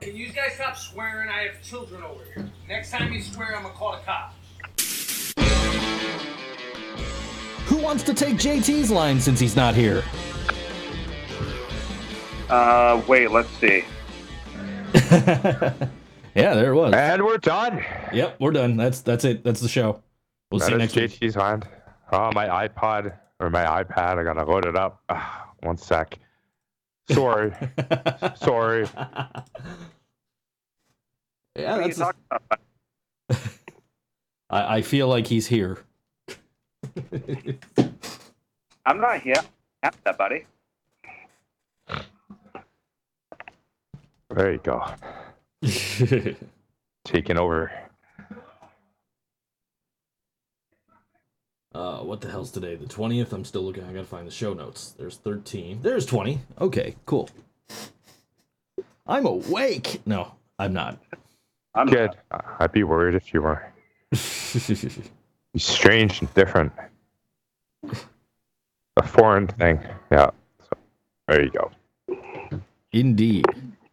Can you guys stop swearing? I have children over here. Next time you swear, I'm gonna call the cops. Who wants to take JT's line since he's not here? Wait, let's see. Yeah, there it was. And we're done. Yep, we're done. That's it. That's the show. We'll see you next week. JT's line. Oh, my iPod or my iPad. I gotta load it up. One sec. Sorry. Sorry. Yeah, What are you talking about? I feel like he's here. I'm not here. Have that, buddy. There you go. Taking over. What the hell's today? The 20th? I'm still looking. I gotta find the show notes. There's 13. There's 20. Okay, cool. I'm awake. No, I'm not. I'm Good. I'd be worried if you were. Strange and different. A foreign thing. Yeah. So, there you go. Indeed.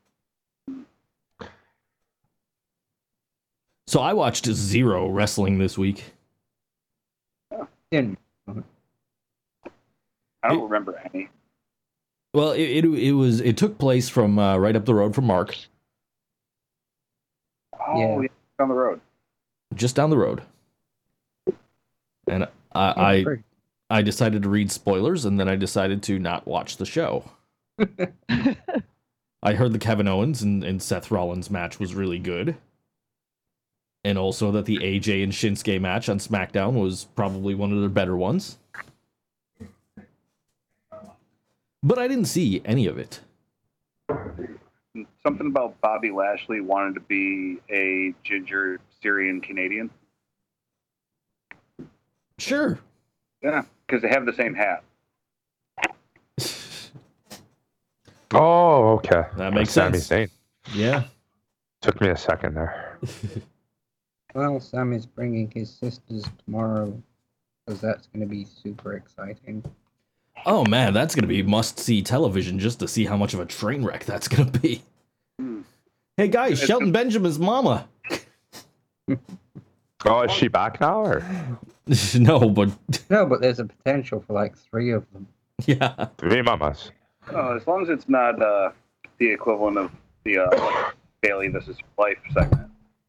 So I watched Zero wrestling this week. I don't remember any. Well, it took place from right up the road from Mark. Oh, yeah. Down the road. Just down the road. And I decided to read spoilers, and then I decided to not watch the show. I heard the Kevin Owens and Seth Rollins match was really good. And also that the AJ and Shinsuke match on SmackDown was probably one of their better ones. But I didn't see any of it. Something about Bobby Lashley wanted to be a ginger Syrian Canadian. Sure. Yeah, because they have the same hat. Oh, okay. That makes Sami sense. Zayn. Yeah. Took me a second there. Well, Sam is bringing his sisters tomorrow, because that's going to be super exciting. Oh man, that's gonna be must-see television just to see how much of a train wreck that's gonna be. Hey guys, Shelton Benjamin's mama. Oh, is she back now? Or? No, but there's a potential for like 3 of them. Yeah. 3 mamas. As long as it's not the equivalent of the Bailey This Is Your Life segment.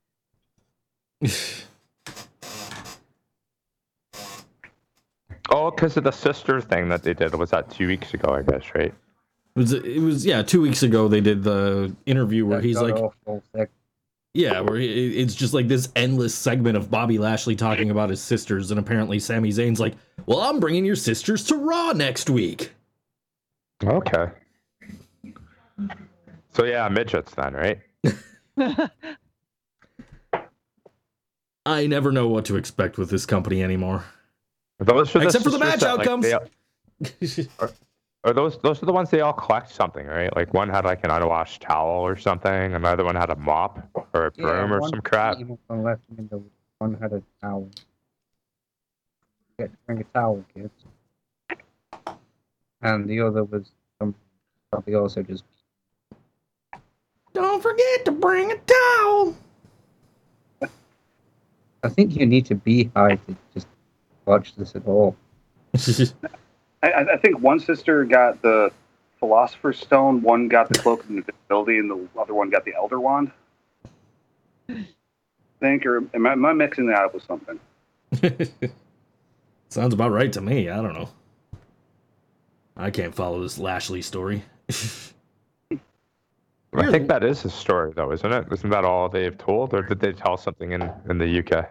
Oh, because of the sister thing that they did. Was that 2 weeks ago, I guess, right? It was 2 weeks ago they did the interview where he's like, yeah, where it's just like this endless segment of Bobby Lashley talking about his sisters, and apparently Sami Zayn's like, well, I'm bringing your sisters to Raw next week. Okay. So yeah, midgets then, right? I never know what to expect with this company anymore. Except for the match outcomes. Are those are the ones they all collect something, right? Like one had like an unwashed towel or something, another one had a mop or a broom or some crap. One had a towel. Get to bring a towel, kids. And the other was probably also just. Don't forget to bring a towel. I think you need to be high to just watch this at all. I think one sister got the Philosopher's Stone, one got the Cloak of Invisibility, and the other one got the Elder Wand. I think, or am I mixing that up with something? Sounds about right to me. I don't know. I can't follow this Lashley story. I think that is his story, though, isn't it? Isn't that all they've told, or did they tell something in the UK?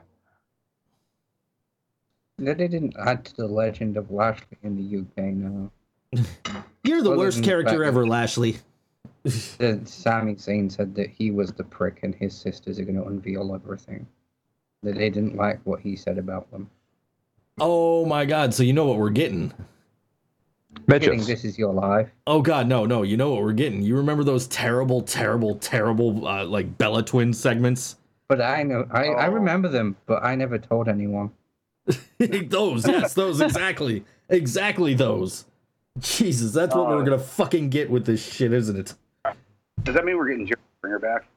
No, they didn't add to the legend of Lashley in the UK, no. You're the worst character ever, Lashley. Sami Zayn said that he was the prick and his sisters are going to unveil everything. That they didn't like what he said about them. Oh my god, so you know what we're getting. Midgets. This Is Your Life. Oh god, no, you know what we're getting. You remember those terrible like Bella Twins segments? But I know, I remember them, but I never told anyone. Those exactly those. Jesus, that's what we're gonna fucking get with this shit, isn't it? Does that mean we're getting Jerry bring her back.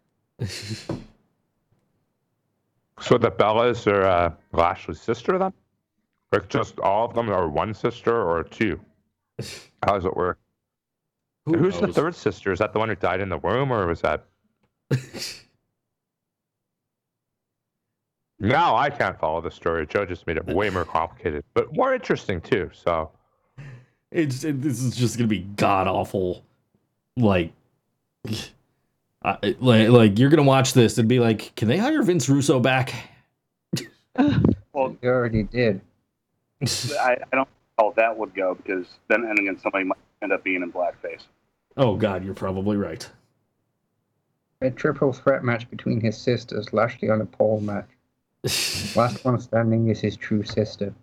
So the Bellas are Lashley's sister then? Like just all of them are one sister or two? How does it work? Who's the third sister? Is that the one who died in the womb, or was that? Now I can't follow the story. Joe just made it way more complicated, but more interesting too. So this is just gonna be god awful. Like you're gonna watch this and be like, can they hire Vince Russo back? Well, You already did. I don't know how that would go, because then ending in somebody might end up being in blackface. Oh god, you're probably right. A triple threat match between his sisters, Lashley on a pole match. Last one standing is his true sister.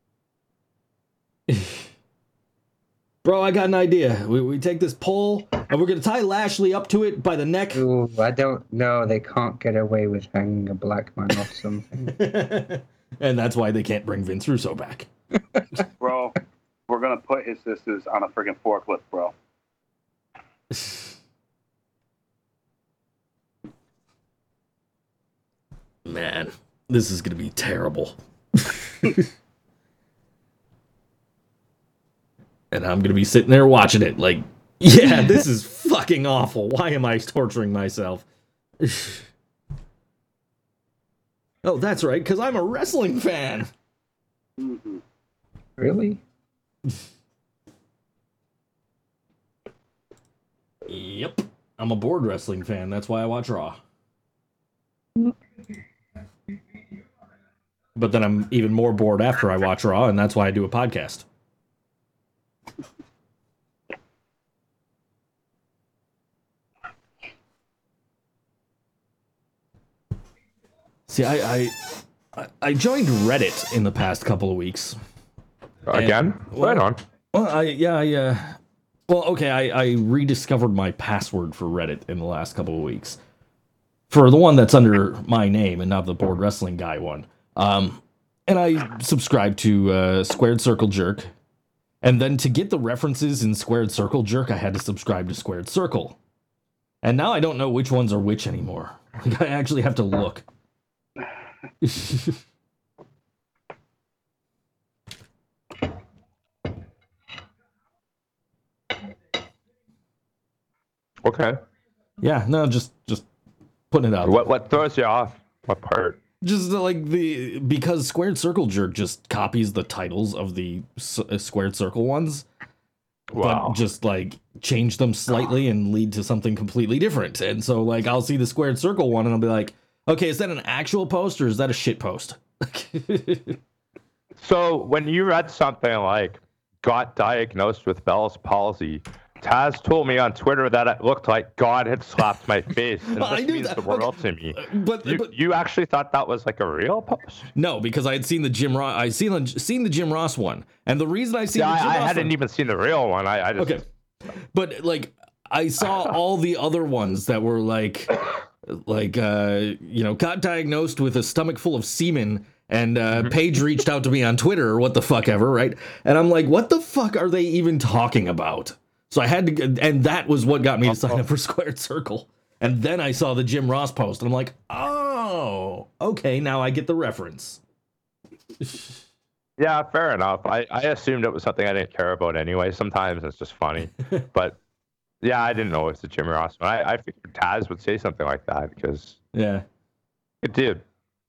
Bro, I got an idea. We take this pole and we're gonna tie Lashley up to it by the neck. Ooh, I don't know. They can't get away with hanging a black man off something. And that's why they can't bring Vince Russo back. Bro, we're going to put his sisters on a friggin' forklift, bro. Man, this is gonna be terrible. And I'm gonna be sitting there watching it like, yeah, this is fucking awful. Why am I torturing myself? Oh, that's right, because I'm a wrestling fan. Mm-hmm. Really? Yep. I'm a bored wrestling fan. That's why I watch Raw. But then I'm even more bored after I watch Raw, and that's why I do a podcast. See, I joined Reddit in the past couple of weeks. Again? Right on. Well, I rediscovered my password for Reddit in the last couple of weeks. For the one that's under my name and not the Board Wrestling Guy one. And I subscribed to Squared Circle Jerk. And then to get the references in Squared Circle Jerk, I had to subscribe to Squared Circle. And now I don't know which ones are which anymore. Like, I actually have to look. Okay. Yeah, no, just putting it out. What throws you off? What part? Just like because Squared Circle Jerk just copies the titles of the Squared Circle ones, Wow. but just like change them slightly and lead to something completely different. And so like I'll see the Squared Circle one and I'll be like, okay, is that an actual post or is that a shit post? So when you read something like got diagnosed with Bell's palsy, Taz told me on Twitter that it looked like God had slapped my face, and I this knew means that. the world to me. But You actually thought that was like a real post? no, because I had seen the Jim Ross. I seen the Jim Ross one, and the reason I seen the Jim I Ross hadn't one, even seen the real one. I just okay, but like I saw all the other ones that were like got diagnosed with a stomach full of semen. And Paige reached out to me on Twitter or what the fuck ever, right? And I'm like, what the fuck are they even talking about? So I had to, and that was what got me to sign up for Squared Circle. And then I saw the Jim Ross post, and I'm like, oh, okay, now I get the reference. Yeah, fair enough. I assumed it was something I didn't care about anyway. Sometimes it's just funny. But yeah, I didn't know it was the Jim Ross one. I figured Taz would say something like that because Yeah. good dude.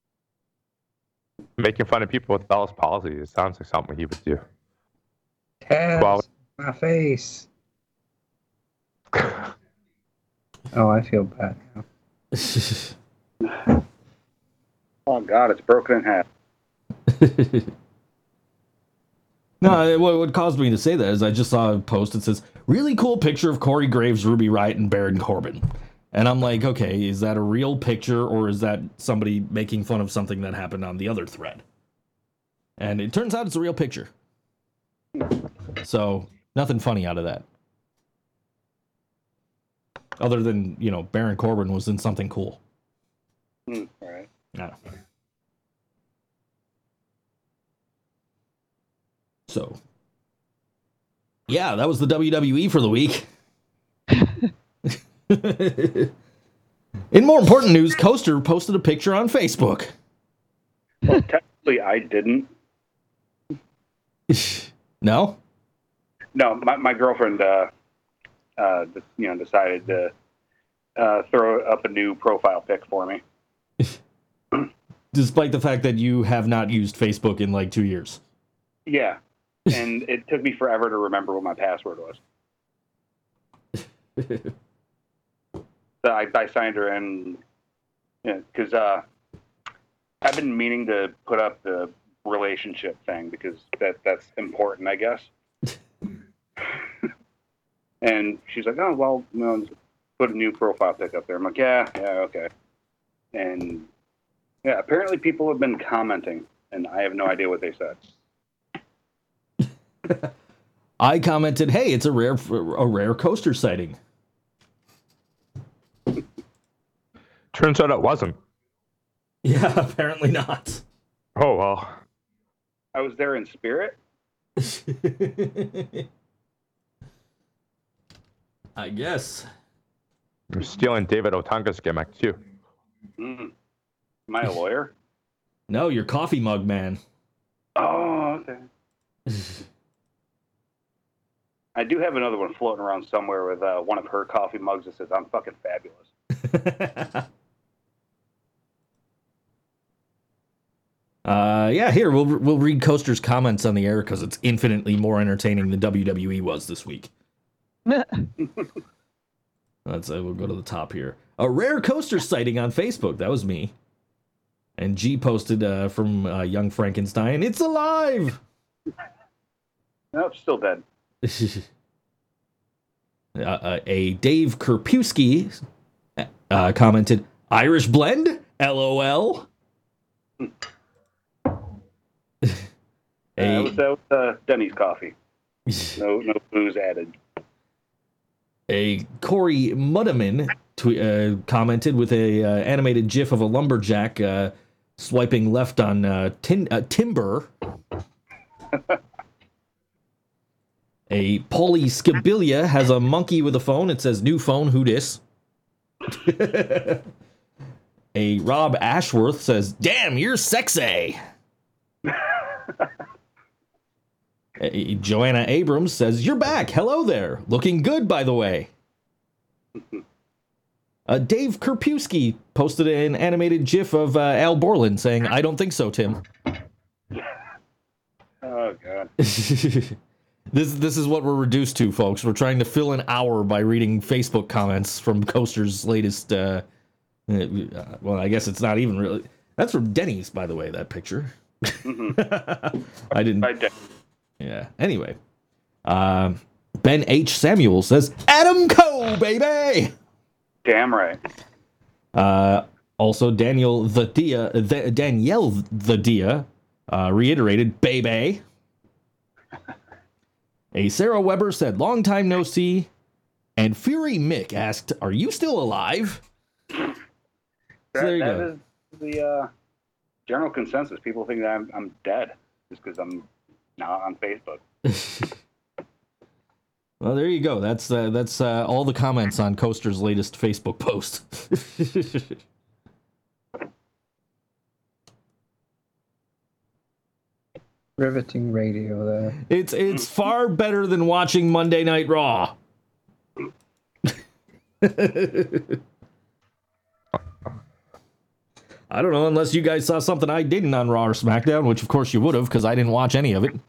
Making fun of people with Bell's palsy. It sounds like something he would do. Taz, Well- my face. Oh, I feel bad now. Oh, God, it's broken in half. No, what caused me to say that is I just saw a post that says, really cool picture of Corey Graves, Ruby Riott, and Baron Corbin. And I'm like, okay, is that a real picture or is that somebody making fun of something that happened on the other thread? And it turns out it's a real picture. So, nothing funny out of that. Other than, Baron Corbin was in something cool. All right. Yeah. So, yeah, that was the WWE for the week. In more important news, Coaster posted a picture on Facebook. Well, technically, I didn't. No? No, my girlfriend, decided to throw up a new profile pic for me. Despite the fact that you have not used Facebook in like 2 years. Yeah, and it took me forever to remember what my password was. So I signed her in, because I've been meaning to put up the relationship thing because that's important, I guess. And she's like, oh, well, put a new profile pic up there. I'm like, yeah, okay. And yeah, apparently people have been commenting, and I have no idea what they said. I commented, hey, it's a rare Coaster sighting. Turns out it wasn't. Yeah, apparently not. Oh, well. I was there in spirit. I guess. You're stealing David Otunga's gimmick, too. Am I a lawyer? No, you're coffee mug man. Oh, okay. I do have another one floating around somewhere with one of her coffee mugs that says, I'm fucking fabulous. Yeah, here, we'll read Coaster's comments on the air because it's infinitely more entertaining than WWE was this week. We'll go to the top here. A rare Coaster sighting on Facebook. That was me. And G posted from Young Frankenstein, it's alive! Nope, still dead. A Dave Kerpewski commented, Irish blend? LOL. That was Denny's coffee. No booze added. A Corey Muddaman commented with a animated GIF of a lumberjack swiping left on timber. A Paulie Skabilia has a monkey with a phone. It says, new phone, who dis? A Rob Ashworth says, damn, you're sexy. Joanna Abrams says, you're back. Hello there. Looking good, by the way. Dave Kerpewski posted an animated GIF of Al Borland saying, I don't think so, Tim. Oh, God. This is what we're reduced to, folks. We're trying to fill an hour by reading Facebook comments from Coaster's latest... well, I guess it's not even really... That's from Denny's, by the way, that picture. Mm-hmm. I didn't... Yeah. Anyway. Ben H. Samuel says, Adam Coe, baby! Damn right. Also, Danielle the Dia reiterated, baby. A Sarah Weber said, long time no see. And Fury Mick asked, are you still alive? That is the general consensus. People think that I'm dead just because I'm not on Facebook. Well, there you go. That's all the comments on Coaster's latest Facebook post. Riveting radio there. It's far better than watching Monday Night Raw. I don't know, unless you guys saw something I didn't on Raw or SmackDown, which of course you would have, because I didn't watch any of it.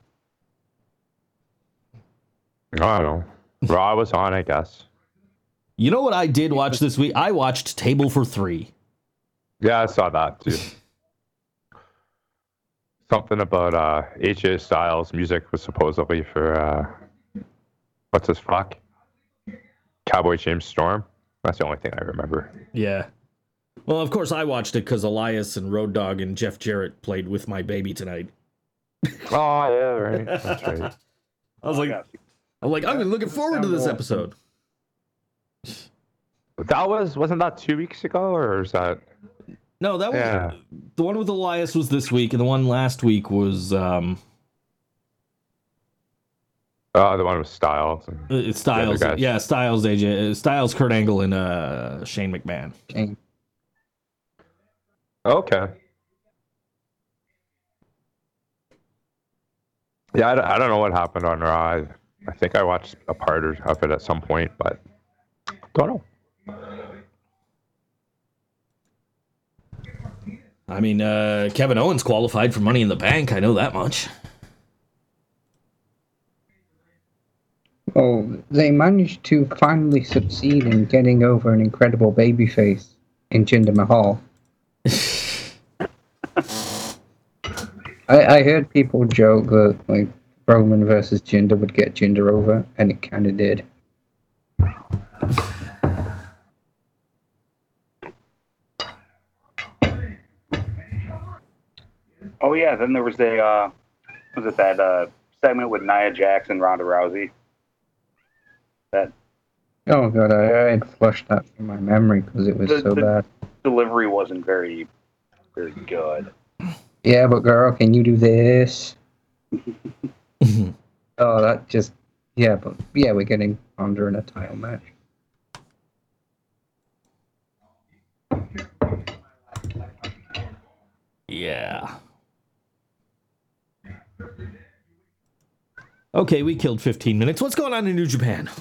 I don't know. Raw was on, I guess. You know what I did watch this week? I watched Table for Three. Yeah, I saw that too. Something about AJ Styles' music was supposedly for what's his fuck? Cowboy James Storm. That's the only thing I remember. Yeah. Well, of course I watched it because Elias and Road Dogg and Jeff Jarrett played With My Baby Tonight. Oh yeah, right. That's right. I'm been looking forward to this episode. Wasn't that 2 weeks ago, or is that? No, that was the one with Elias was this week, and the one last week was the one with Styles. Styles, yeah, Styles, AJ, Styles, Kurt Angle, and Shane McMahon. Okay. Yeah, I don't know what happened on Raw. I think I watched a part of it at some point, but don't know. I mean, Kevin Owens qualified for Money in the Bank. I know that much. Oh, they managed to finally succeed in getting over an incredible babyface in Jinder Mahal. I heard people joke that like Roman versus Jinder would get Jinder over, and it kind of did. Oh yeah, then there was that segment with Nia Jax and Ronda Rousey. That. Oh god, I had flushed that from my memory because it was so bad. Delivery wasn't very, very good. Yeah, but girl, can you do this? Oh, that just we're getting Ronda in a title match. Yeah. Okay, we killed 15 minutes. What's going on in New Japan?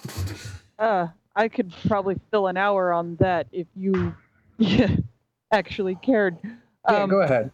I could probably fill an hour on that if you actually cared. Yeah, go ahead.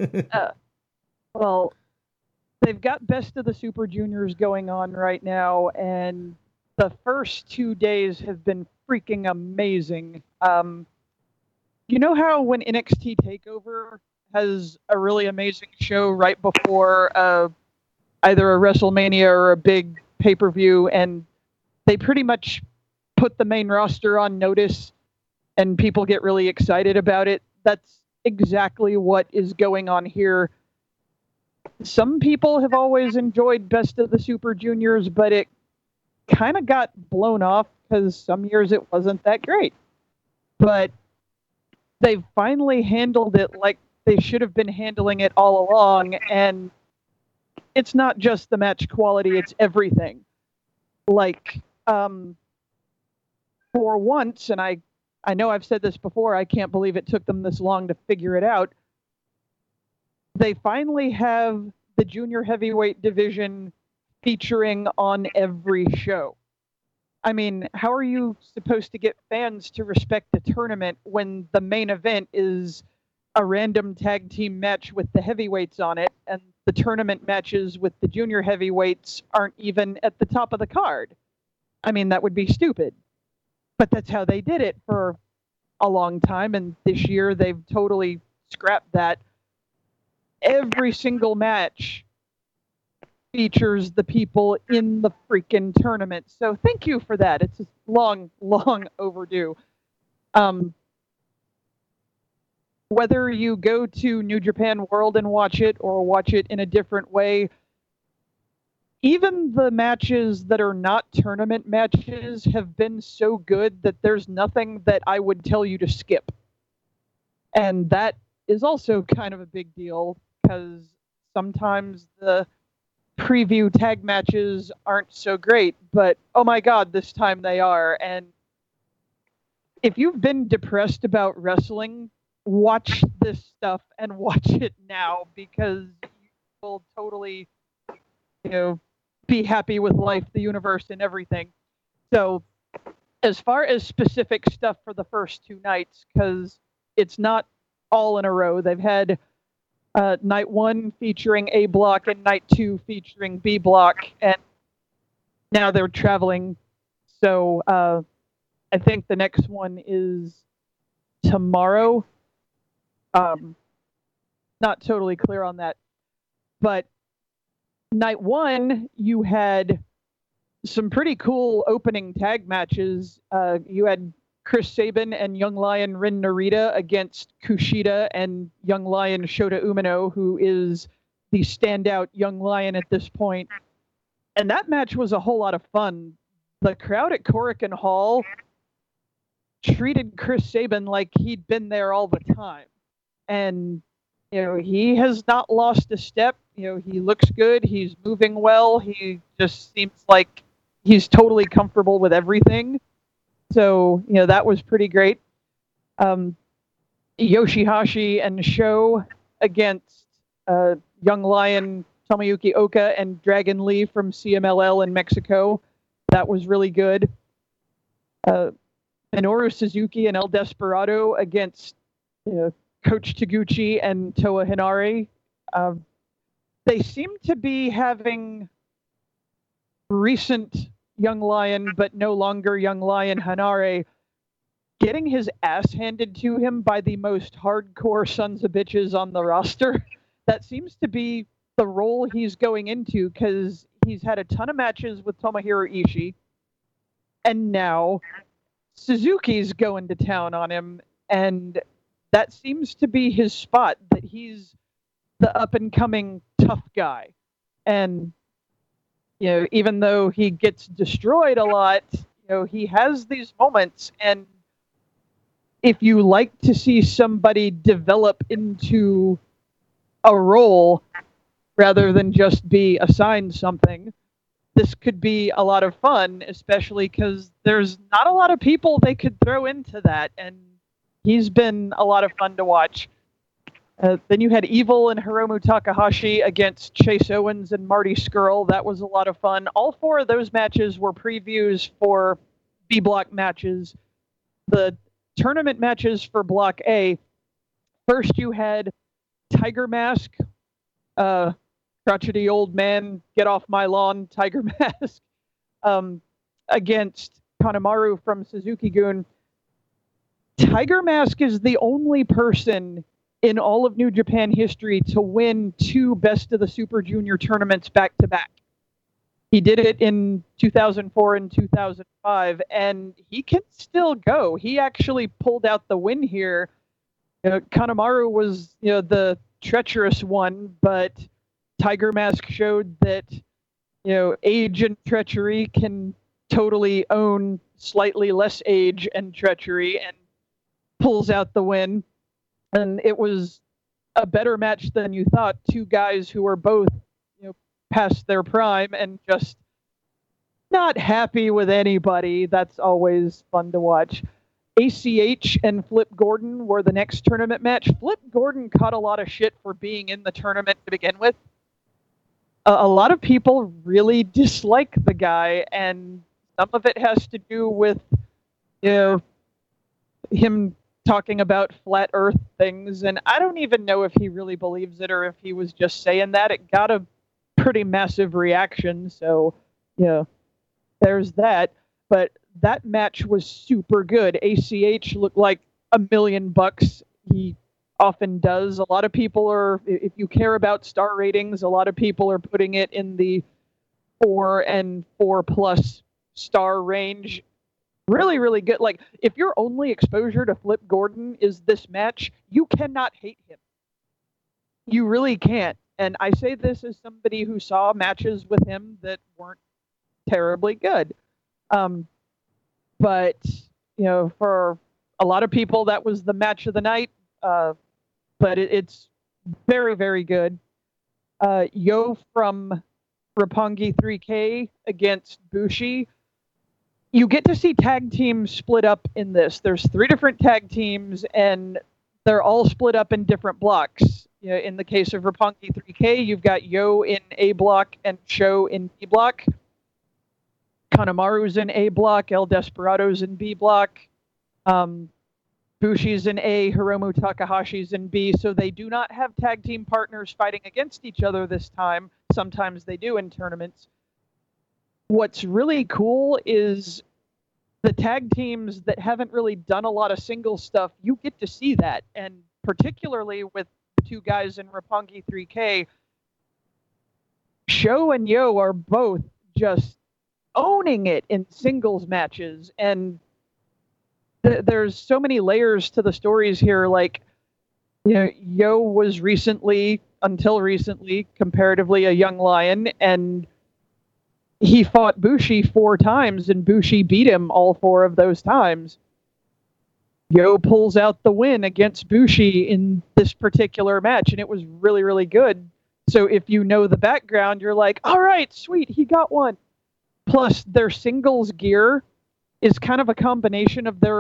Well, they've got Best of the Super Juniors going on right now, and the first 2 days have been freaking amazing. You know how when NXT TakeOver has a really amazing show right before either a WrestleMania or a big pay-per-view, and they pretty much put the main roster on notice and people get really excited about it? That's exactly what is going on here. Some people have always enjoyed Best of the Super Juniors, but it kind of got blown off because some years it wasn't that great. But they've finally handled it like they should have been handling it all along, and it's not just the match quality, it's everything. Like, for once, and I know I've said this before, I can't believe it took them this long to figure it out. They finally have the junior heavyweight division featuring on every show. I mean, how are you supposed to get fans to respect the tournament when the main event is a random tag team match with the heavyweights on it, and the tournament matches with the junior heavyweights aren't even at the top of the card? I mean, that would be stupid. But that's how they did it for a long time, and this year they've totally scrapped that. Every single match features the people in the freaking tournament. So thank you for that. It's long, long overdue. Whether you go to New Japan World and watch it or watch it in a different way, even the matches that are not tournament matches have been so good that there's nothing that I would tell you to skip. And that is also kind of a big deal because sometimes the preview tag matches aren't so great, but oh my god, this time they are. And if you've been depressed about wrestling, watch this stuff and watch it now, because you will totally, be happy with life, the universe, and everything. So as far as specific stuff for the first 2 nights, because it's not all in a row, they've had night 1 featuring A Block and night 2 featuring B Block, and now they're traveling. So I think the next one is tomorrow. Not totally clear on that. But night 1, you had some pretty cool opening tag matches. You had Chris Sabin and Young Lion Rin Narita against Kushida and Young Lion Shota Umino, who is the standout Young Lion at this point. And that match was a whole lot of fun. The crowd at Korakuen Hall treated Chris Sabin like he'd been there all the time. And, he has not lost a step. He looks good. He's moving well. He just seems like he's totally comfortable with everything. So, that was pretty great. Yoshihashi and Sho against Young Lion Tomoyuki Oka and Dragon Lee from CMLL in Mexico. That was really good. Minoru Suzuki and El Desperado against Coach Taguchi and Toa Hinare. They seem to be having recent Young Lion, but no longer Young Lion Hinare, getting his ass handed to him by the most hardcore sons of bitches on the roster. That seems to be the role he's going into, because he's had a ton of matches with Tomohiro Ishii, and now Suzuki's going to town on him, and that seems to be his spot, that he's the up-and-coming tough guy. And, even though he gets destroyed a lot, he has these moments, and if you like to see somebody develop into a role rather than just be assigned something, this could be a lot of fun, especially because there's not a lot of people they could throw into that, and he's been a lot of fun to watch. Then you had Evil and Hiromu Takahashi against Chase Owens and Marty Scurll. That was a lot of fun. All four of those matches were previews for B Block matches. The tournament matches for Block A, first you had Tiger Mask, crotchety old man, get off my lawn, Tiger Mask, against Kanemaru from Suzuki-gun. Tiger Mask is the only person in all of New Japan history to win 2 Best of the Super Junior tournaments back-to-back. He did it in 2004 and 2005, and he can still go. He actually pulled out the win here. Kanemaru was, the treacherous one, but Tiger Mask showed that, age and treachery can totally own slightly less age and treachery, and pulls out the win. And it was a better match than you thought. 2 guys who were both, past their prime and just not happy with anybody. That's always fun to watch. ACH and Flip Gordon were the next tournament match. Flip Gordon caught a lot of shit for being in the tournament to begin with. A lot of people really dislike the guy, and some of it has to do with, him talking about flat earth things, and I don't even know if he really believes it or if he was just saying that. It got a pretty massive reaction, so there's that. But that match was super good. ACH looked like $1 million. He often does. A lot of people are, if you care about star ratings, a lot of people are putting it in the 4 and 4+ star range. Really, really good. Like, if your only exposure to Flip Gordon is this match, you cannot hate him. You really can't. And I say this as somebody who saw matches with him that weren't terribly good. But, for a lot of people, that was the match of the night. But it's very, very good. Yo from Roppongi 3K against Bushi. You get to see tag teams split up in this. There's 3 different tag teams, and they're all split up in different blocks. In the case of Roppongi 3K, you've got Yo in A block and Sho in B block. Kanemaru's in A block, El Desperado's in B block. Bushi's in A, Hiromu Takahashi's in B, so they do not have tag team partners fighting against each other this time. Sometimes they do in tournaments. What's really cool is the tag teams that haven't really done a lot of single stuff, you get to see that. And particularly with the 2 guys in Roppongi 3K, Sho and Yo are both just owning it in singles matches. And there's so many layers to the stories here. Like, Yo was until recently, comparatively a young lion, and he fought Bushi 4 times, and Bushi beat him all 4 of those times. Yo pulls out the win against Bushi in this particular match, and it was really, really good. So if you know the background, you're like, all right, sweet, he got one. Plus, their singles gear is kind of a combination of their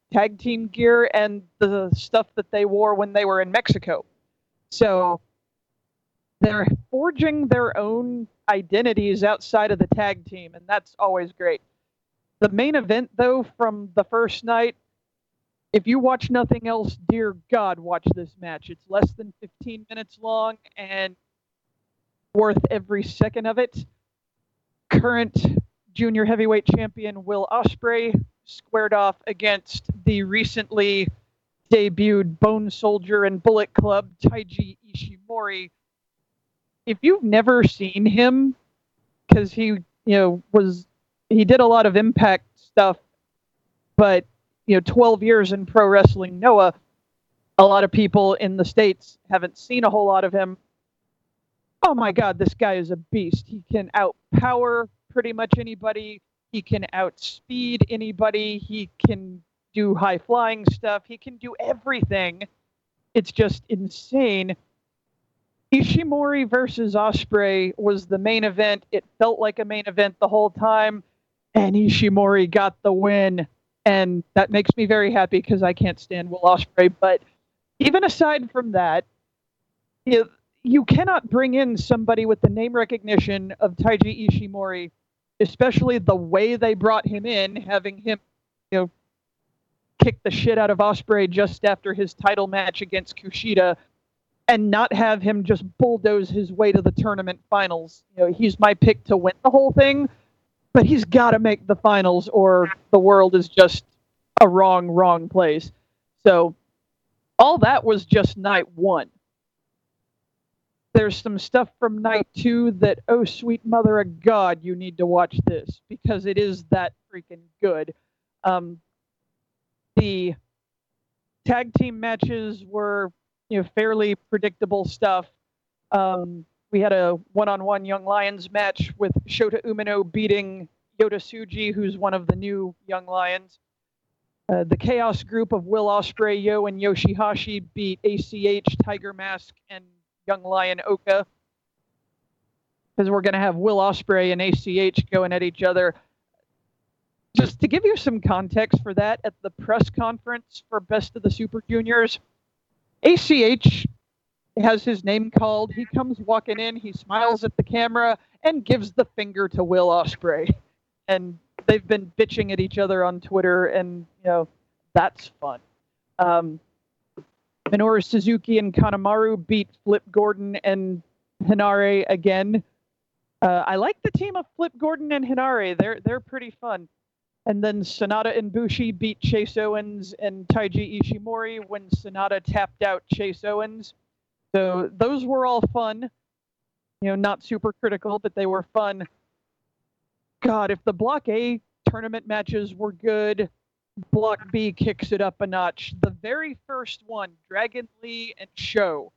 tag team gear and the stuff that they wore when they were in Mexico. So they're forging their own identities outside of the tag team, and that's always great. The main event, though, from the first night, if you watch nothing else, dear God, watch this match. It's less than 15 minutes long and worth every second of it. Current junior heavyweight champion Will Ospreay squared off against the recently debuted Bone Soldier and Bullet Club Taiji Ishimori. If you've never seen him, because he did a lot of Impact stuff, but 12 years in Pro Wrestling Noah, a lot of people in the States haven't seen a whole lot of him. Oh my God, this guy is a beast. He can outpower pretty much anybody. He can outspeed anybody. He can do high flying stuff. He can do everything. It's just insane. Ishimori versus Ospreay was the main event. It felt like a main event the whole time, and Ishimori got the win. And that makes me very happy because I can't stand Will Ospreay. But even aside from that, you cannot bring in somebody with the name recognition of Taiji Ishimori, especially the way they brought him in, having him, kick the shit out of Ospreay just after his title match against Kushida, and not have him just bulldoze his way to the tournament finals. He's my pick to win the whole thing, but he's got to make the finals or the world is just a wrong place. So all that was just night one. There's some stuff from night two that, oh, sweet mother of God, you need to watch this because it is that freaking good. The tag team matches were, fairly predictable stuff. We had a one-on-one Young Lions match with Shota Umino beating Yota Tsuji, who's one of the new Young Lions. The Chaos group of Will Ospreay, Yo, and Yoshihashi beat ACH, Tiger Mask, and Young Lion Oka. Because we're going to have Will Ospreay and ACH going at each other. Just to give you some context for that, at the press conference for Best of the Super Juniors, ACH has his name called. He comes walking in, he smiles at the camera, and gives the finger to Will Ospreay. And they've been bitching at each other on Twitter, and, that's fun. Minoru Suzuki and Kanemaru beat Flip Gordon and Hinare again. I like the team of Flip Gordon and Hinare. They're pretty fun. And then Sonata and Bushi beat Chase Owens and Taiji Ishimori when Sonata tapped out Chase Owens. So those were all fun. Not super critical, but they were fun. God, if the Block A tournament matches were good, Block B kicks it up a notch. The very first one, Dragon Lee and Sho.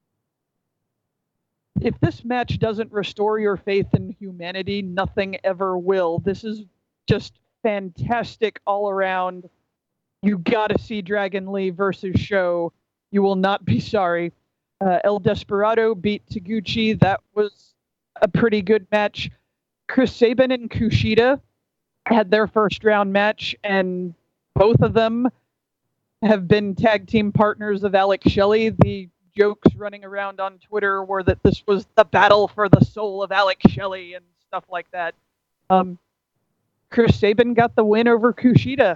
If this match doesn't restore your faith in humanity, nothing ever will. This is just fantastic all around. You gotta see Dragon Lee versus Sho. You will not be sorry. El Desperado beat Taguchi. That was a pretty good match. Chris Sabin and Kushida had their first round match, and both of them have been tag team partners of Alex Shelley. The jokes running around on Twitter were that this was the battle for the soul of Alex Shelley and stuff like that. Chris Sabin got the win over Kushida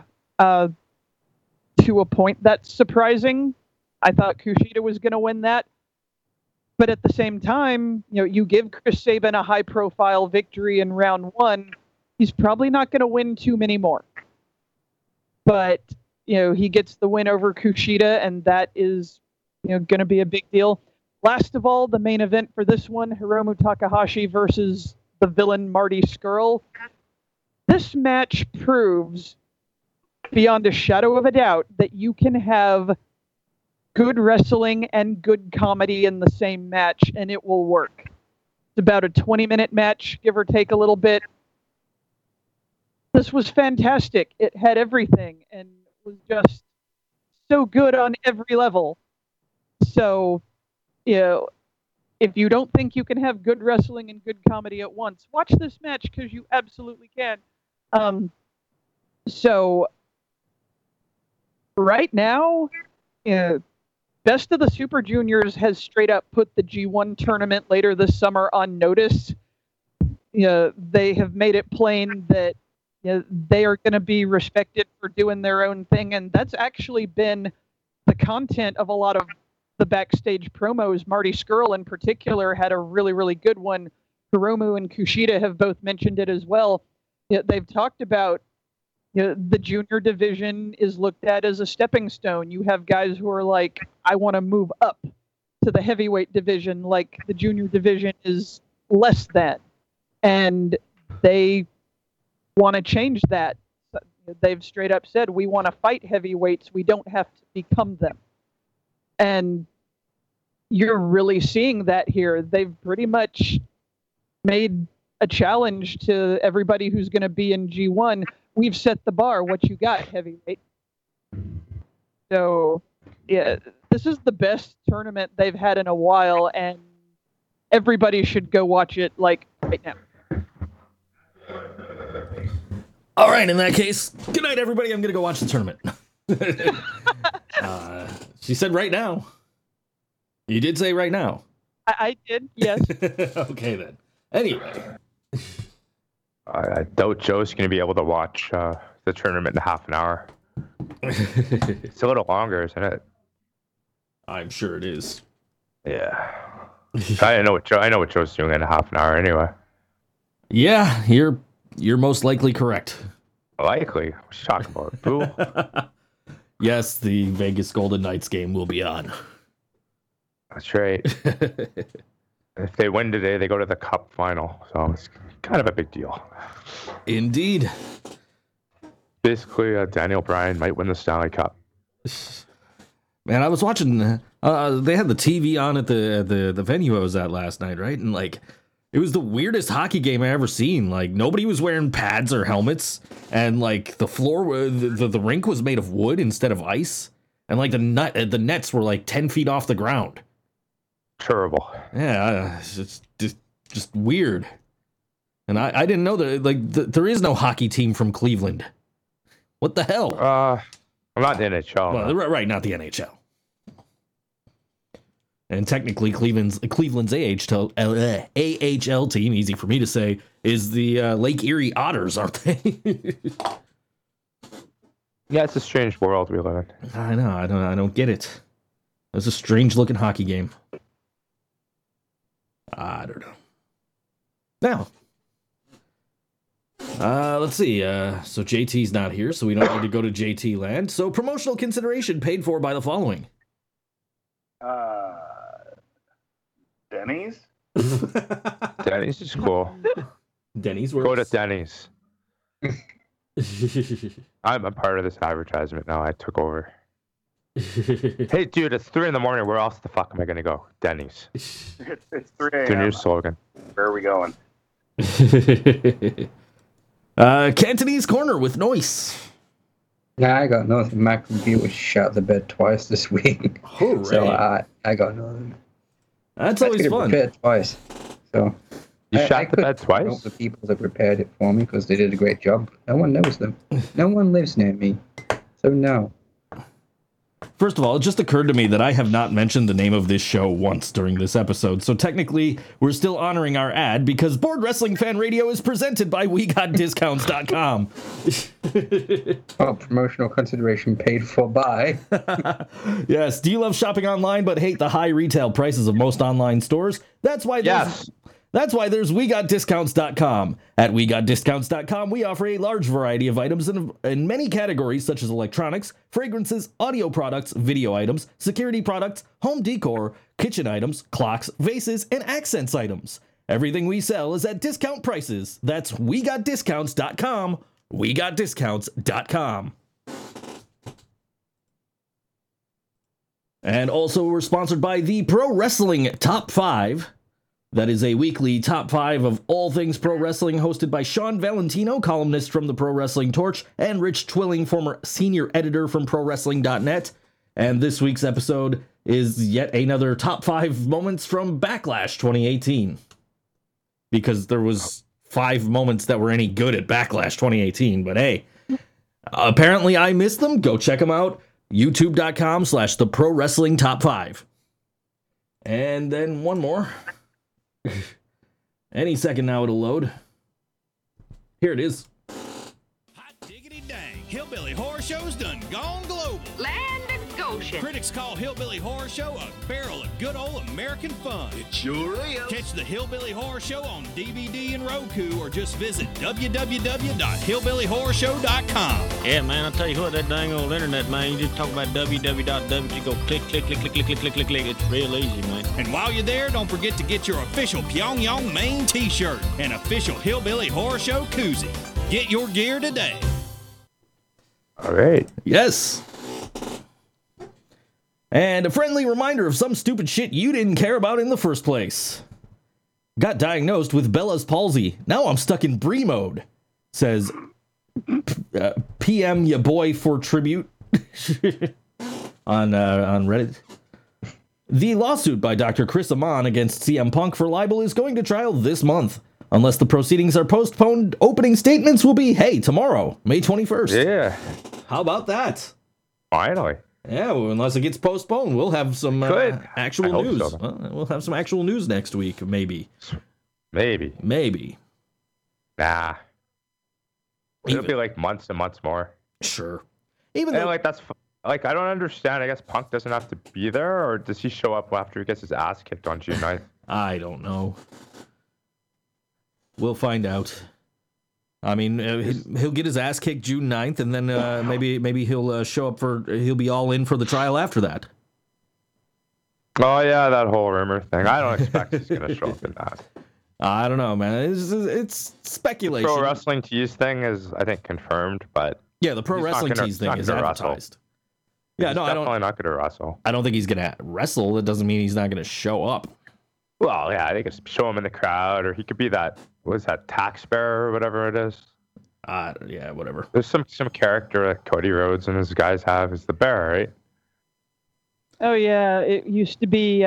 to a point that's surprising. I thought Kushida was going to win that. But at the same time, you give Chris Sabin a high-profile victory in round one, he's probably not going to win too many more. But, he gets the win over Kushida, and that is, going to be a big deal. Last of all, the main event for this one, Hiromu Takahashi versus the villain Marty Scurll. This match proves, beyond a shadow of a doubt, that you can have good wrestling and good comedy in the same match, and it will work. It's about a 20-minute match, give or take a little bit. This was fantastic. It had everything, and was just so good on every level. So, if you don't think you can have good wrestling and good comedy at once, watch this match because you absolutely can. So, right now, Best of the Super Juniors has straight up put the G1 tournament later this summer on notice. They have made it plain that they are going to be respected for doing their own thing, and that's actually been the content of a lot of the backstage promos. Marty Scurll in particular had a really, really good one. Hiromu and Kushida have both mentioned it as well. They've talked about the junior division is looked at as a stepping stone. You have guys who are like, I want to move up to the heavyweight division, like the junior division is less than. And they want to change that. They've straight up said, we want to fight heavyweights. We don't have to become them. And you're really seeing that here. They've pretty much made a challenge to everybody who's going to be in G1. We've set the bar. What you got, heavyweight? So, yeah, this is the best tournament they've had in a while, and everybody should go watch it, like, right now. All right, in that case, good night, everybody. I'm going to go watch the tournament. She said right now. You did say right now. I did, yes. Okay, then. Anyway. I doubt Joe's going to be able to watch the tournament in half an hour. It's a little longer, isn't it? I'm sure it is. Yeah. I know what Joe's doing in a half an hour anyway. Yeah, you're most likely correct. Likely? What you talking about? Boo? Yes, the Vegas Golden Knights game will be on. That's right. If they win today, they go to the Cup final. So it's kind of a big deal. Indeed. Basically, Daniel Bryan might win the Stanley Cup. Man, I was watching. They had the TV on at the venue I was at last night, right? And like, it was the weirdest hockey game I ever seen. Like, nobody was wearing pads or helmets, and like the floor, the rink was made of wood instead of ice, and like the nets were like 10 feet off the ground. Terrible. Yeah, it's just weird. And I didn't know that there is no hockey team from Cleveland. What the hell? I'm not the NHL. Well, right, not the NHL. And technically, Cleveland's AHL team, easy for me to say, is the Lake Erie Otters, aren't they? Yeah, it's a strange world we live in. I know. I don't get it. It's a strange looking hockey game. I don't know. Now, let's see. So JT's not here, so we don't need to go to JT land. So promotional consideration paid for by the following. Denny's? Denny's is cool. Denny's works. Go to Denny's. I'm a part of this advertisement now. I took over. Hey, dude, it's 3 a.m. Where else the fuck am I going to go? Denny's. It's 3 a.m. The new slogan. Where are we going? Cantonese Corner with Noise. Nah, I got nothing. My computer shot the bed twice this week. Hooray. So I got nothing. That's always fun. Prepared twice. So You shot the bed twice? All the people that prepared it for me because they did a great job. No one knows them. No one lives near me. So no. First of all, it just occurred to me that I have not mentioned the name of this show once during this episode, so technically we're still honoring our ad because Board Wrestling Fan Radio is presented by WeGotDiscounts.com. Oh, promotional consideration paid for by. Yes, do you love shopping online but hate the high retail prices of most online stores? That's why there's WeGotDiscounts.com. At WeGotDiscounts.com, we offer a large variety of items in many categories such as electronics, fragrances, audio products, video items, security products, home decor, kitchen items, clocks, vases, and accents items. Everything we sell is at discount prices. That's WeGotDiscounts.com. WeGotDiscounts.com. And also, we're sponsored by the Pro Wrestling Top 5. That is a weekly top 5 of all things pro wrestling, hosted by Sean Valentino, columnist from the Pro Wrestling Torch, and Rich Twilling, former senior editor from ProWrestling.net. And this week's episode is yet another top 5 moments from Backlash 2018. Because there was 5 moments that were any good at Backlash 2018, but hey, apparently I missed them. Go check them out. YouTube.com/The Pro Wrestling Top 5. And then one more. Any second now it'll load. Here it is. Hot diggity dang. Hillbilly Horror Show's done gone global. Land of Goshen. Critics call Hillbilly Horror Show a barrel of good old American fun. It sure is. Catch the Hillbilly Horror Show on DVD and Roku, or just visit www.hillbillyhorrorshow.com. Yeah, man, I'll tell you what, that dang old internet, man, you just talk about www, you go click, click, click, click, click, click, click, click, click. It's real easy, man. And while you're there, don't forget to get your official Pyongyang Maine t-shirt and official Hillbilly Horror Show koozie. Get your gear today. All right. Yes. And a friendly reminder of some stupid shit you didn't care about in the first place. Got diagnosed with Bella's palsy. Now I'm stuck in Brie mode. Says PM ya boy for tribute on Reddit. The lawsuit by Dr. Chris Amon against CM Punk for libel is going to trial this month. Unless the proceedings are postponed, opening statements will be, hey, tomorrow, May 21st. Yeah. How about that? Finally. Yeah, well, unless it gets postponed, we'll have some actual news. So. We'll have some actual news next week, maybe. Maybe. Nah. It'll be like months and months more. Sure. Even though, that's I don't understand. I guess Punk doesn't have to be there, or does he show up after he gets his ass kicked on June 9th? I don't know. We'll find out. I mean, he'll get his ass kicked June 9th, and then maybe he'll show up he'll be all in for the trial after that. Oh, yeah, that whole rumor thing. I don't expect he's going to show up in that. I don't know, man. It's speculation. The Pro Wrestling Tees thing is, I think, confirmed, but... Yeah, the Pro Wrestling Tees thing is advertised. Yeah, he's definitely not going to wrestle. I don't think he's going to wrestle. That doesn't mean he's not going to show up. Well, yeah, I think it's show him in the crowd, or he could be that... What is that, taxpayer or whatever it is? Yeah, whatever. There's some character that Cody Rhodes and his guys have is the bear, right? Oh, yeah. It used to be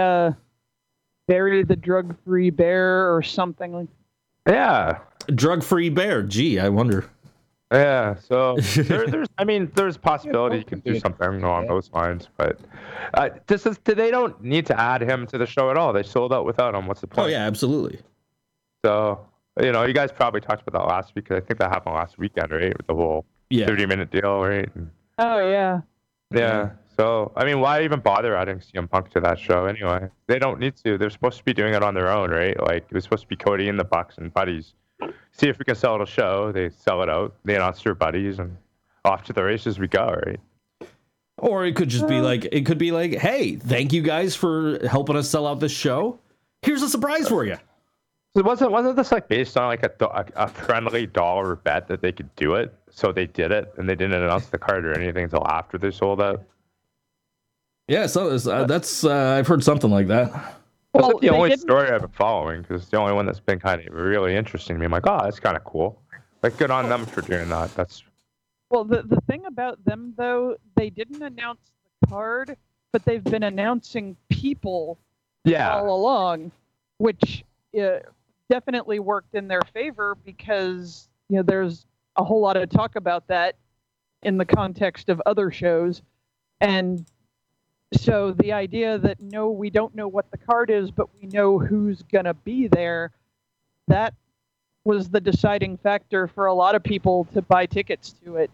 Barry the Drug-Free Bear or something like that. Yeah. Drug-Free Bear. Gee, I wonder. Yeah, so there's a possibility you can do something along those lines, but they don't need to add him to the show at all. They sold out without him. What's the point? Oh, yeah, absolutely. So... you guys probably talked about that last week, because I think that happened last weekend, right? With the whole 30-minute deal, right? Oh, yeah. Yeah. So, I mean, why even bother adding CM Punk to that show anyway? They don't need to. They're supposed to be doing it on their own, right? Like, it was supposed to be Cody and the Bucks and buddies. See if we can sell it a show. They sell it out. They announce their buddies, and off to the races we go, right? Or it could just be like, hey, thank you guys for helping us sell out this show. Here's a surprise for you. So wasn't this like based on like a friendly dollar bet that they could do it? So they did it, and they didn't announce the card or anything until after they sold out. Yeah, so that's I've heard something like that. Well, that's the only story I've been following, because it's the only one that's been kind of really interesting to me. I'm like, oh, that's kind of cool. Like, good on them for doing that. Well, the thing about them though, they didn't announce the card, but they've been announcing people all along, which definitely worked in their favor, because there's a whole lot of talk about that in the context of other shows. And so the idea that no, we don't know what the card is, but we know who's gonna be there, that was the deciding factor for a lot of people to buy tickets to it.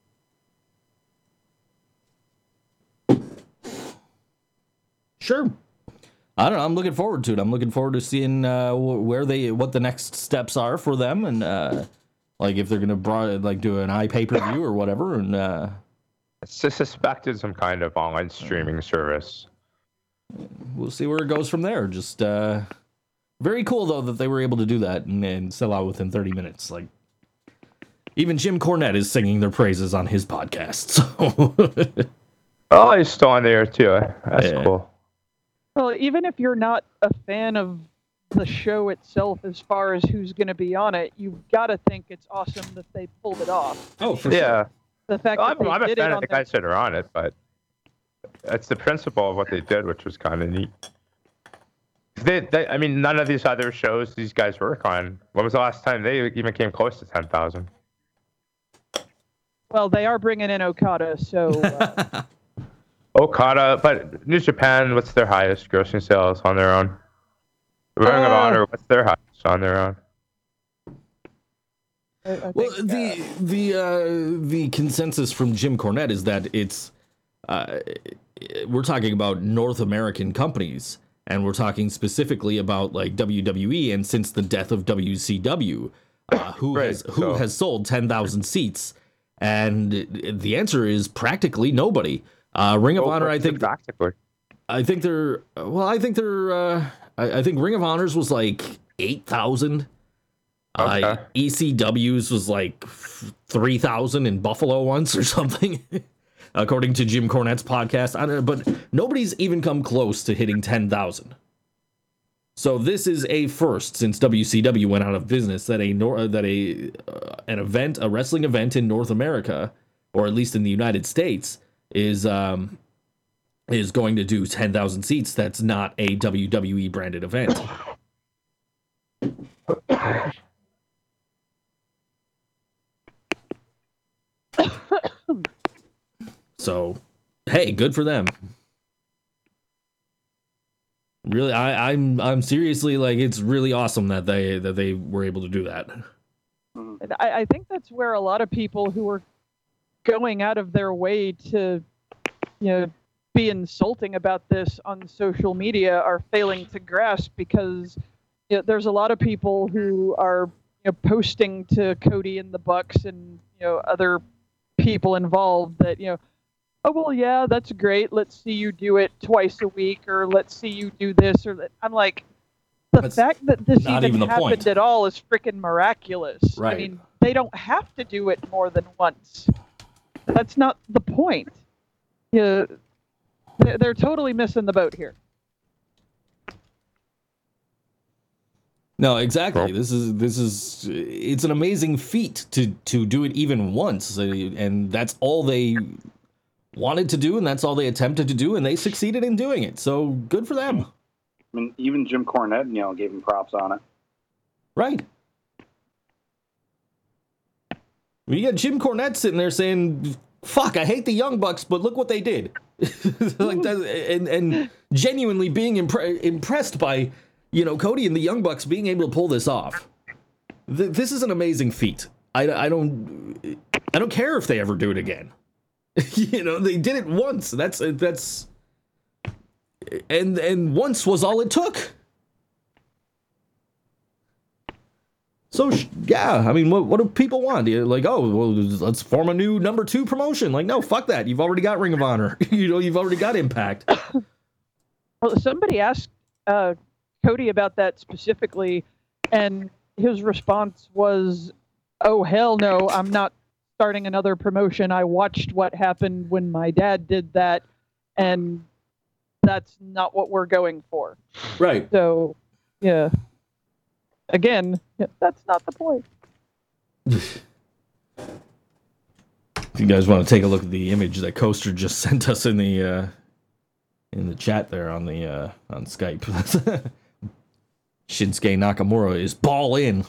Sure. I don't know. I'm looking forward to it. I'm looking forward to seeing what the next steps are for them, and like if they're gonna do an pay-per-view or whatever. And it's suspected some kind of online streaming service. We'll see where it goes from there. Just very cool though that they were able to do that and sell out within 30 minutes. Like even Jim Cornette is singing their praises on his podcast. So. Oh, he's still on there too. That's cool. Well, even if you're not a fan of the show itself as far as who's going to be on it, you've got to think it's awesome that they pulled it off. Oh, for sure. The fact that they I'm did a fan it of the guys that are on it, but it's the principle of what they did, which was kind of neat. I mean, none of these other shows these guys work on. When was the last time they even came close to 10,000? Well, they are bringing in Okada, so... Okada, but New Japan, what's their highest grossing sales on their own? Ring of Honor, what's their highest on their own? Well, the consensus from Jim Cornette is that it's we're talking about North American companies, and we're talking specifically about like WWE, and since the death of WCW, who has sold 10,000 seats, and the answer is practically nobody. Ring of Honor, I think practically. I think Ring of Honor's was like 8,000. Okay. ECW's was like 3,000 in Buffalo once or something, according to Jim Cornette's podcast. I don't know, but nobody's even come close to hitting 10,000. So this is a first since WCW went out of business that a wrestling event in North America, or at least in the United States, is going to do 10,000 seats. That's not a WWE branded event. So, hey, good for them. Really, I'm seriously like, it's really awesome that they were able to do that. I think that's where a lot of people who are going out of their way to, be insulting about this on social media are failing to grasp, because there's a lot of people who are posting to Cody and the Bucks and other people involved that oh, well, yeah, that's great. Let's see you do it twice a week, or let's see you do this, or that. I'm like, the fact that this even happened at all is freaking miraculous. Right. I mean, they don't have to do it more than once. That's not the point. They're totally missing the boat here. No, exactly. This is it's an amazing feat to do it even once, and that's all they wanted to do, and that's all they attempted to do, and they succeeded in doing it. So good for them. I mean, even Jim Cornette, gave him props on it. Right. You got Jim Cornette sitting there saying, "Fuck, I hate the Young Bucks, but look what they did," like that, and genuinely being impressed by Cody and the Young Bucks being able to pull this off. This is an amazing feat. I don't care if they ever do it again. They did it once. That's and once was all it took. So yeah, I mean, what do people want? Like, oh, well, let's form a new number 2 promotion. Like, no, fuck that. You've already got Ring of Honor. You've already got Impact. Well, somebody asked Cody about that specifically, and his response was, "Oh, hell no, I'm not starting another promotion. I watched what happened when my dad did that, and that's not what we're going for." Right. So, yeah. Again, that's not the point. If you guys want to take a look at the image that Coaster just sent us in the chat there on Skype, Shinsuke Nakamura is ball in.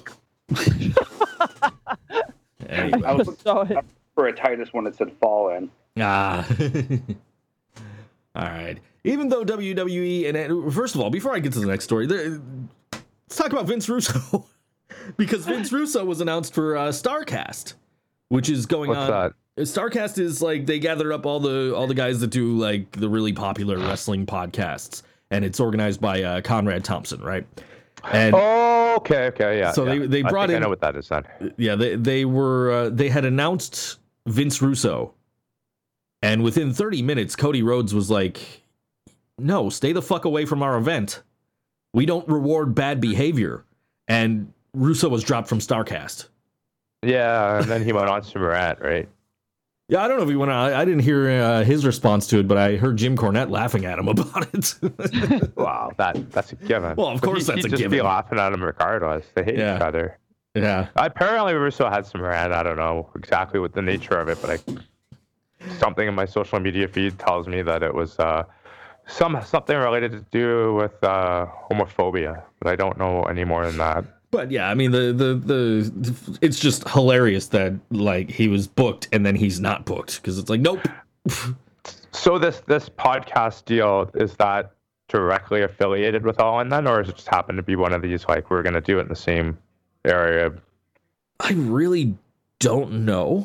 Anyway. I was looking for a Titus one that said fall in. Ah. All right. Even though WWE, and first of all, before I get to the next story, let's talk about Vince Russo. Because Vince Russo was announced for StarCast, which is going on. What's that? StarCast is like they gather up all the guys that do like the really popular wrestling podcasts, and it's organized by Conrad Thompson, right? And okay, yeah. So yeah. they brought in. I know what that is then. Yeah, they had announced Vince Russo, and within 30 minutes, Cody Rhodes was like, "No, stay the fuck away from our event. We don't reward bad behavior." And Russo was dropped from StarCast. Yeah, and then he went on to Murat, right? Yeah, I don't know if he went on. I didn't hear his response to it, but I heard Jim Cornette laughing at him about it. Wow, that's a given. Well, of course that's a given. He'd just be laughing at him regardless. They hate each other. Yeah. Apparently, Russo had some Murat. I don't know exactly what the nature of it, but something in my social media feed tells me that it was something related to do with homophobia, but I don't know any more than that. But yeah, I mean the it's just hilarious that like he was booked and then he's not booked because it's like nope. So this podcast deal, is that directly affiliated with All In then, or does it just happen to be one of these, like, we're going to do it in the same area? I really don't know.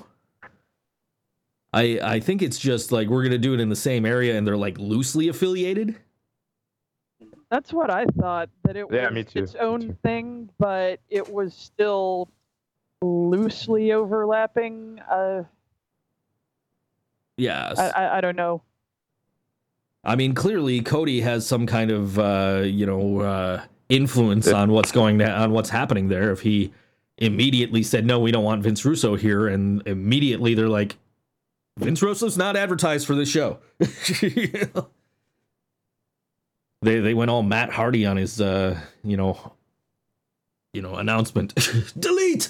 I think it's just like we're going to do it in the same area and they're like loosely affiliated. That's what I thought, that it was its own thing, but it was still loosely overlapping. Yes. I don't know. I mean, clearly Cody has some kind of influence on what's happening there. If he immediately said, no, we don't want Vince Russo here, and immediately they're like, Vince Russo's not advertised for this show. They went all Matt Hardy on his announcement. Delete.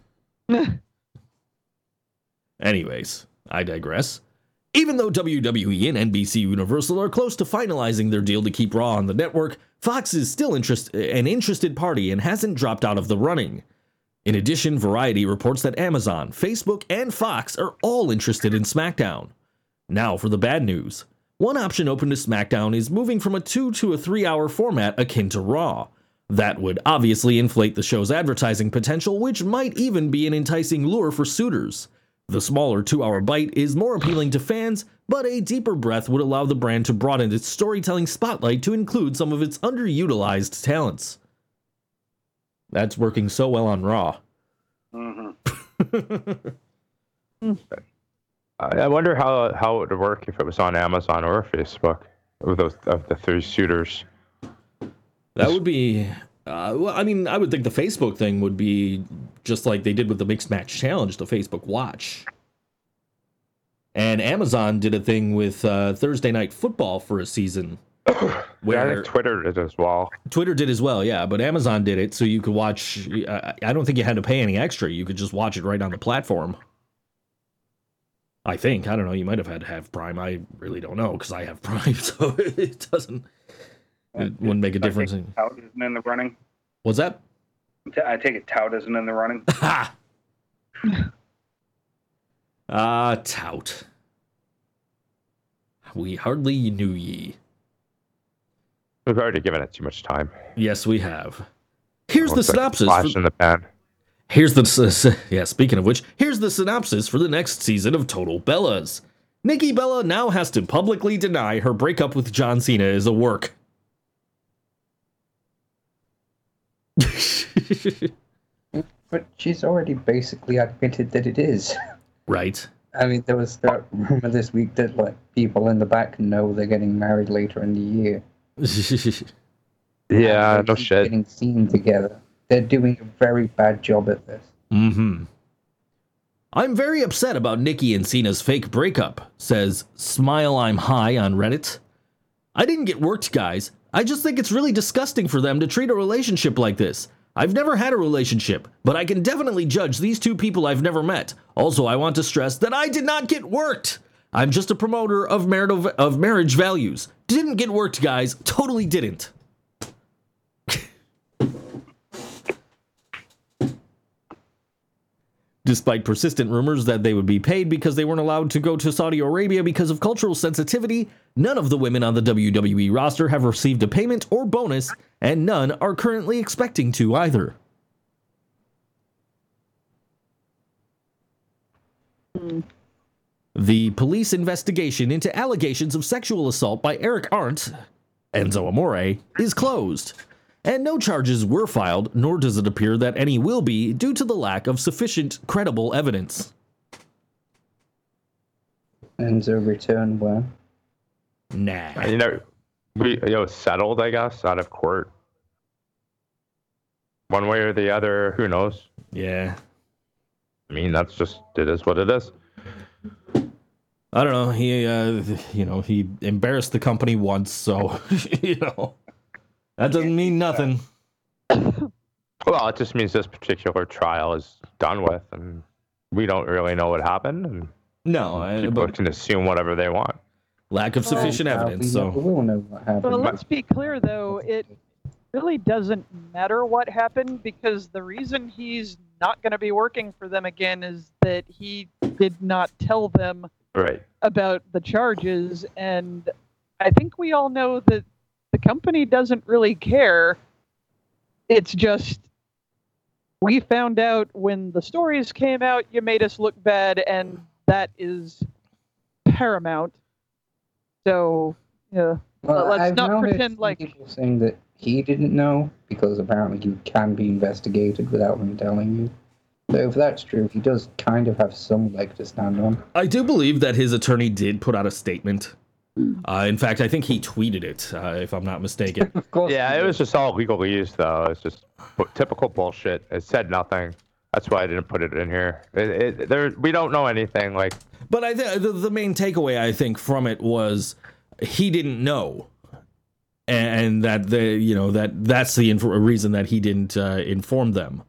Anyways, I digress. Even though WWE and NBC Universal are close to finalizing their deal to keep Raw on the network, Fox is still an interested party and hasn't dropped out of the running. In addition, Variety reports that Amazon, Facebook, and Fox are all interested in SmackDown. Now for the bad news. One option open to SmackDown is moving from a 2 to a 3 hour format akin to Raw. That would obviously inflate the show's advertising potential, which might even be an enticing lure for suitors. The smaller 2-hour bite is more appealing to fans, but a deeper breath would allow the brand to broaden its storytelling spotlight to include some of its underutilized talents. That's working so well on Raw. Mm-hmm. I wonder how it would work if it was on Amazon or Facebook of the three suitors. That would be... well, I mean, I would think the Facebook thing would be just like they did with the Mixed Match Challenge, the Facebook Watch. And Amazon did a thing with Thursday Night Football for a season. Where I think Twitter did as well. Twitter did as well, yeah. But Amazon did it so you could watch... I don't think you had to pay any extra. You could just watch it right on the platform. I think. I don't know. You might have had to have Prime. I really don't know because I have Prime, so it doesn't... It wouldn't make a difference. Tout isn't in the running. What's that? I take it Tout isn't in the running. Ha! Tout. We hardly knew ye. We've already given it too much time. Yes, we have. Here's the synopsis. Flash in the pan. Here's the... speaking of which, here's the synopsis for the next season of Total Bellas. Nikki Bella now has to publicly deny her breakup with John Cena is a work. But she's already basically admitted that it is. Right. I mean, there was that rumor this week that like people in the back know they're getting married later in the year. Yeah, no shit. Getting seen together. They're doing a very bad job at this. Mm-hmm. I'm very upset about Nikki and Cena's fake breakup, says Smile I'm High on Reddit. I didn't get worked, guys. I just think it's really disgusting for them to treat a relationship like this. I've never had a relationship, but I can definitely judge these two people I've never met. Also, I want to stress that I did not get worked. I'm just a promoter of marriage values. Didn't get worked, guys. Totally didn't. Despite persistent rumors that they would be paid because they weren't allowed to go to Saudi Arabia because of cultural sensitivity, none of the women on the WWE roster have received a payment or bonus, and none are currently expecting to either. The police investigation into allegations of sexual assault by Eric Arndt, Enzo Amore, is closed. And no charges were filed, nor does it appear that any will be, due to the lack of sufficient credible evidence. Enzo return where? Nah. We settled, I guess, out of court. One way or the other, who knows? Yeah. I mean, it is what it is. I don't know. He embarrassed the company once, so, that doesn't mean nothing. Well, it just means this particular trial is done with, and we don't really know what happened. And people can assume whatever they want. Lack of sufficient evidence. So we'll know what happened. But let's be clear, though. It really doesn't matter what happened, because the reason he's not going to be working for them again is that he did not tell them Right. about the charges, and I think we all know that the company doesn't really care. It's just, we found out when the stories came out, you made us look bad, and that is paramount. So, yeah, let's not pretend like... people saying that he didn't know, because apparently you can be investigated without him telling you. So if that's true, he does kind of have some leg to stand on. I do believe that his attorney did put out a statement. In fact, I think he tweeted it, if I'm not mistaken. Of course. Yeah, it was just all legalese, though. It's just typical bullshit. It said nothing. That's why I didn't put it in here. We don't know anything. Like, but I think the main takeaway, I think, from it was he didn't know, and that that's the reason that he didn't inform them.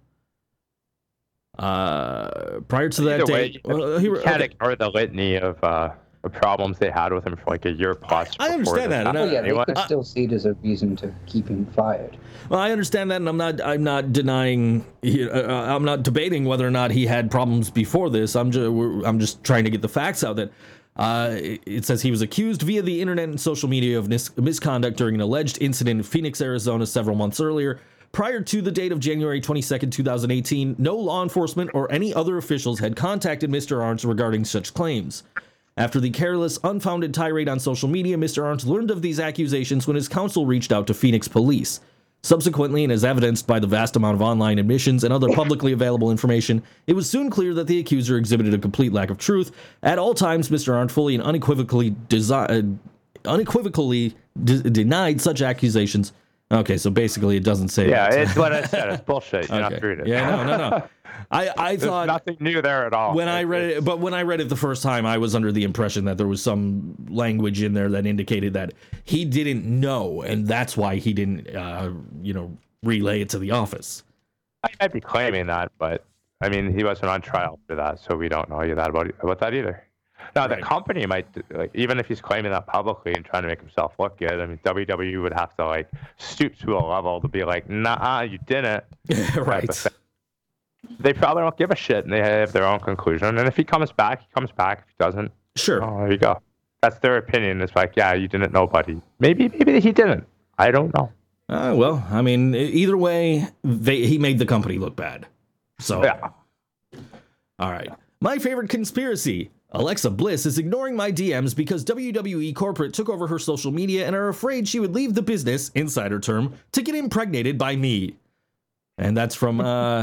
Prior to that date, you can't ignore the litany of problems they had with him for like a year plus. I understand that. They could still see it as a reason to keep him fired. Well, I understand that, and I'm not denying. I'm not debating whether or not he had problems before this. I'm just trying to get the facts out. That it says he was accused via the internet and social media of misconduct during an alleged incident in Phoenix, Arizona, several months earlier. Prior to the date of January 22nd, 2018, no law enforcement or any other officials had contacted Mr. Arntz regarding such claims. After the careless, unfounded tirade on social media, Mr. Arntz learned of these accusations when his counsel reached out to Phoenix police. Subsequently, and as evidenced by the vast amount of online admissions and other publicly available information, it was soon clear that the accuser exhibited a complete lack of truth. At all times, Mr. Arntz fully and unequivocally denied such accusations. Okay, so basically it doesn't say yeah, that. It's what I said. It's bullshit. You're not reading it. Yeah, no. I thought nothing new there at all. When I read it the first time, I was under the impression that there was some language in there that indicated that he didn't know, and that's why he didn't, relay it to the office. I might be claiming that, but I mean, he wasn't on trial for that, so we don't know about that either. Now, the company might, like, even if he's claiming that publicly and trying to make himself look good, I mean, WWE would have to, like, stoop to a level to be like, nah, you didn't. Right. They probably don't give a shit, and they have their own conclusion. And if he comes back, he comes back. If he doesn't, sure. Oh, there you go. That's their opinion. It's like, yeah, you didn't know, buddy. Maybe he didn't. I don't know. Well, I mean, either way, he made the company look bad. So, yeah. All right. My favorite conspiracy. Alexa Bliss is ignoring my DMs because WWE corporate took over her social media and are afraid she would leave the business, insider term, to get impregnated by me. And that's from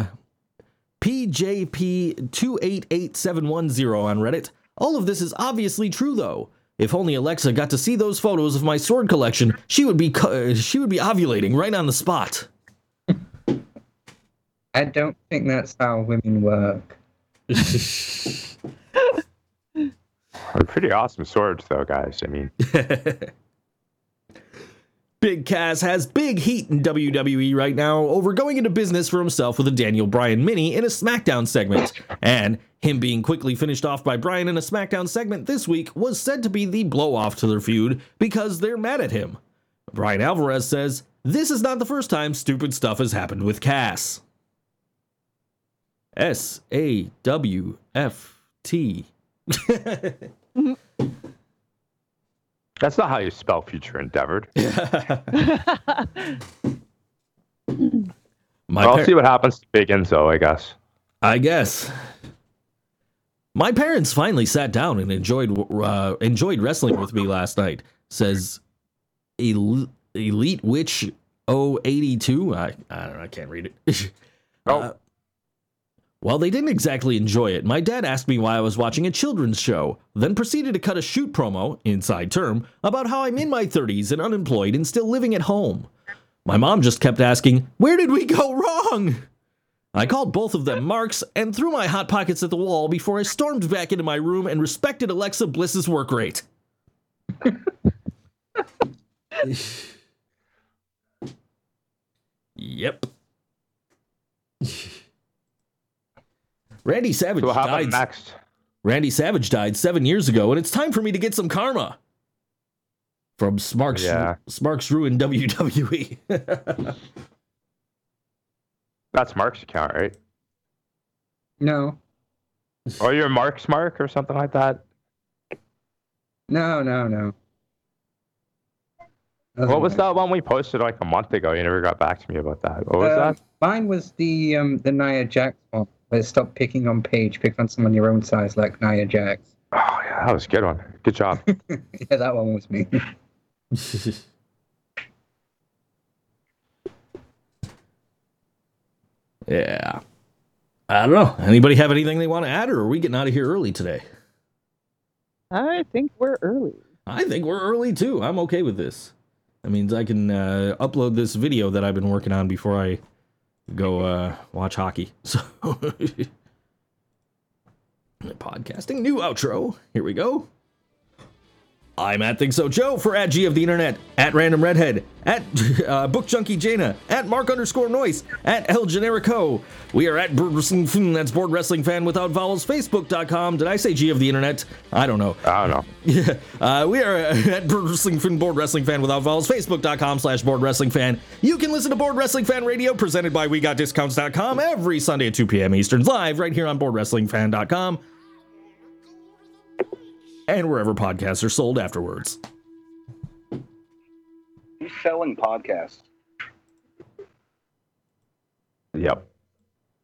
PJP288710 on Reddit. All of this is obviously true, though. If only Alexa got to see those photos of my sword collection, she would be ovulating right on the spot. I don't think that's how women work. They're pretty awesome swords, though, guys. I mean, Big Cass has big heat in WWE right now over going into business for himself with a Daniel Bryan mini in a SmackDown segment. And him being quickly finished off by Bryan in a SmackDown segment this week was said to be the blow-off to their feud because they're mad at him. Bryan Alvarez says, "This is not the first time stupid stuff has happened with Cass." SAWFT. that's not how you spell future endeavored. I'll see what happens to Big Enzo, I guess. My parents finally sat down and enjoyed wrestling with me last night, says Elite Witch 082. I don't know, I can't read it. While they didn't exactly enjoy it, my dad asked me why I was watching a children's show, then proceeded to cut a shoot promo, inside term, about how I'm in my 30s and unemployed and still living at home. My mom just kept asking, "Where did we go wrong?" I called both of them marks and threw my Hot Pockets at the wall before I stormed back into my room and respected Alexa Bliss's work rate. Yep. Randy Savage died. Next? Randy Savage died 7 years ago, and it's time for me to get some karma. From Smarks ruined WWE. That's Mark's account, right? No. Or you're Mark's Mark or something like that? No. What was that one we posted like a month ago? You never got back to me about that. What was that? Mine was the Nia Jax one. Where stop picking on Paige, pick on someone your own size like Nia Jax. Oh yeah, that was a good one. Good job. Yeah, that one was me. Yeah. I don't know. Anybody have anything they want to add, or are we getting out of here early today? I think we're early. I think we're early too. I'm okay with this. That means I can upload this video that I've been working on before I go watch hockey. So, podcasting, new outro. Here we go. I'm at Think So Joe for at G of the Internet, at Random Redhead, at Book Junkie Jaina, at Mark_Noise, at El Generico. We are at Board Wrestling Fan, that's Board Wrestling Fan without vowels, Facebook.com. Did I say G of the Internet? I don't know. Yeah. We are at Board Wrestling Fan, Board Wrestling Fan without vowels, Facebook.com/Board Wrestling Fan. You can listen to Board Wrestling Fan Radio presented by WeGotDiscounts.com every Sunday at 2 p.m. Eastern, live right here on BoardWrestlingFan.com. And wherever podcasts are sold afterwards. Who's selling podcasts? Yep.